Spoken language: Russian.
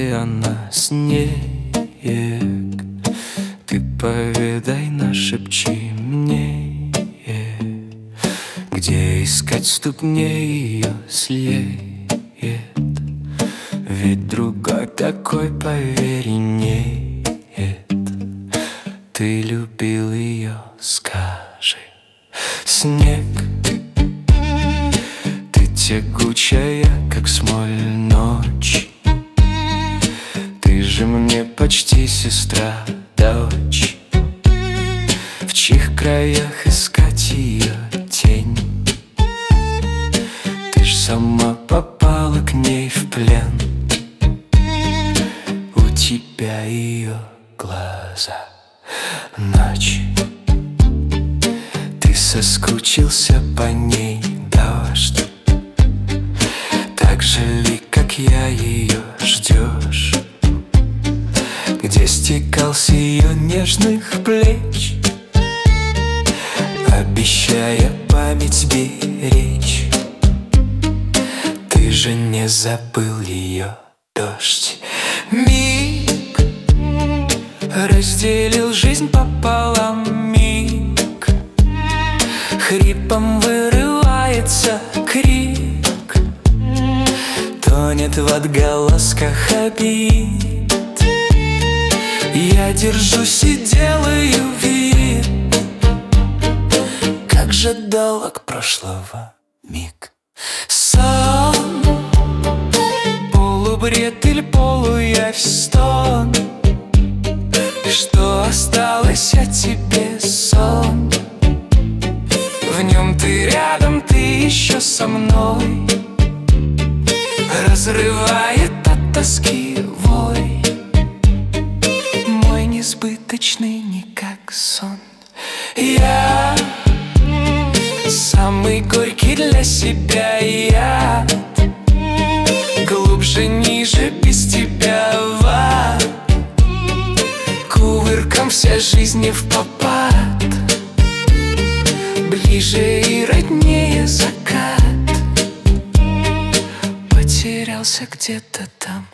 океана снег. Ты поведай, нашепчи мне, где искать ступней ее след. Ведь другой такой, поверь, нет. Ты любил ее, скажи. Снег, ты тягучая, как смоль ночь. Ты же мне почти сестра, дочь. В чьих краях искать ее тень? Ты ж сама попала к ней в плен. У тебя ее глаза. Ночь, ты соскучился по ней, дождь. Так же ли, как я, ее ждешь? Где стекал с ее нежных плеч, обещая память беречь? Ты же не забыл ее, дождь. Миг разделил жизнь пополам, миг. Хрипом вырывается крик, тонет в отголосках обид. Я держусь и делаю вид, как же долг прошлого миг. Сон, полубред или полуявь, стон. Что осталось от тебе, сон? В нем ты рядом, ты еще со мной. Разрывает от тоски вой, мой несбыточный не как сон. Я самый горький для себя яд, глубже, ниже, без тебя в ад. Кувырком вся жизнь не впопад, ближе и роднее закат. Потерялся где-то там.